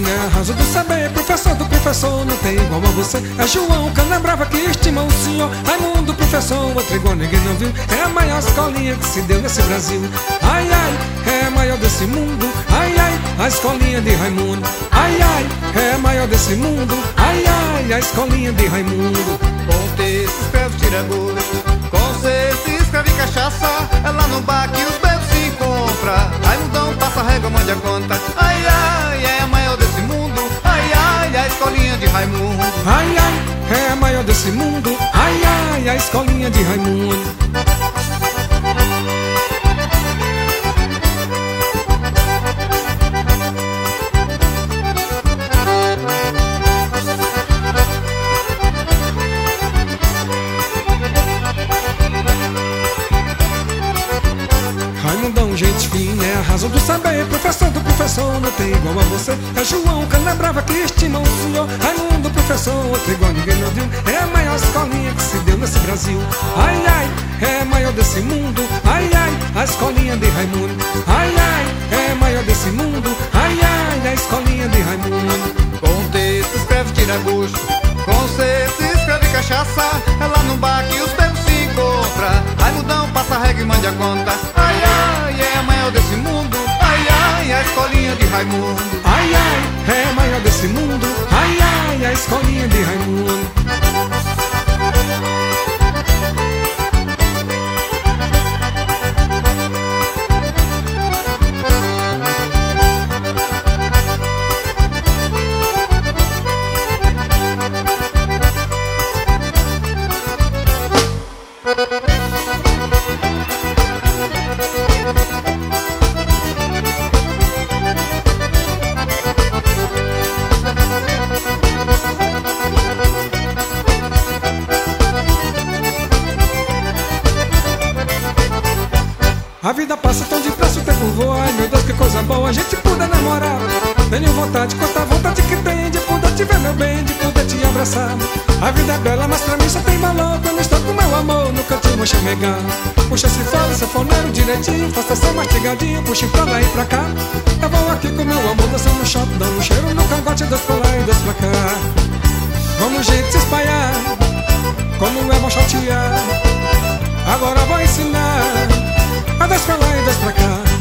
fina, é a raso do saber, professor do professor, não tem igual a você. É João Canabrava que estima o senhor. Raimundo, professor, outro igual ninguém não viu. É a maior escolinha que se deu nesse Brasil. Ai, ai, é a maior desse mundo. Ai, ai, a escolinha de Raimundo. Ai, ai, é a maior desse mundo. Ai, ai, a escolinha de Raimundo. Com T se escreve tira gosto, com C se escreve cachaça. É lá no bar que os bebos se encontram. Raimundão passa a régua, mande a conta. Ai, ai, é a maior desse mundo. Ai, ai, a escolinha de Raimundo. Ai, ai, é a maior desse mundo. Ai, ai, a escolinha de Raimundo. Raimundão, gente fina, é a razão do saber, professor do professor, não tem igual a você. É João Canabrava que estima o senhor. Raimundo, professor, outro igual ninguém não viu. É a maior escolinha que se deu nesse Brasil. Ai, ai, é a maior desse mundo. Ai, ai, a escolinha de Raimundo. Ai, ai, é a maior desse mundo. Ai, ai, a escolinha de Raimundo. Com T se escreve tira gosto, com C se escreve cachaça. É lá no bar que os bebos se encontram. Raimundão passa a régua e mande a conta. Ai, ai, é a maior desse mundo. Ai, ai, a escolinha de Raimundo. Ai, ai, é a maior desse mundo. Ai, ai, a escolinha de Raimundo. A vida passa tão depressa, o tempo voa. Ai meu Deus, que coisa boa, a gente poder namorar. Tenho vontade, quanta vontade que tem de poder te ver, meu bem, de poder te abraçar. A vida é bela, mas pra mim só tem valor quando estou com meu amor no cantinho vou chemegar. Puxa se fala, sanfoneiro direitinho, faça essa mastigadinha, puxe pra lá e pra cá. Eu vou aqui com meu amor, dançando no shopping, dando um cheiro no cangote, dois pra lá e dois pra cá. Vamos gente se espalhar, como é bom chatear. Agora vou ensinar a dois pra lá e dois pra cá.